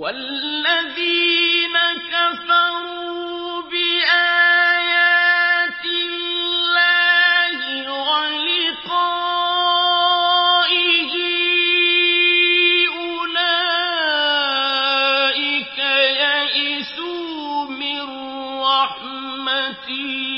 وَالَّذِينَ كَفَرُوا بِآيَاتِ اللَّهِ وَلِقَائِهِ أُولَٰئِكَ يَئِسُوا مِن رَّحْمَتِي